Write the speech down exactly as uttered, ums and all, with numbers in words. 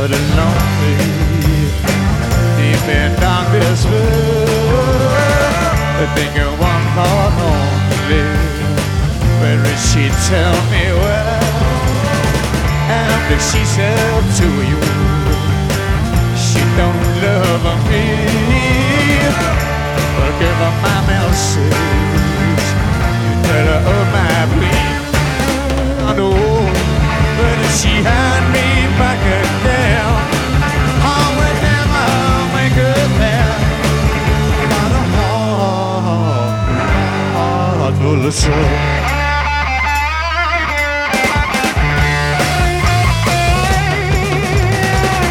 but lonely, deep in darkness. I think of one more lonely. Where is she? Tell me where. After she said to you, she don't love me. Well, give her my message. You tell her of my plea. I know, but if she had me back again, I would never make her there. Got a heart, heart full of soul.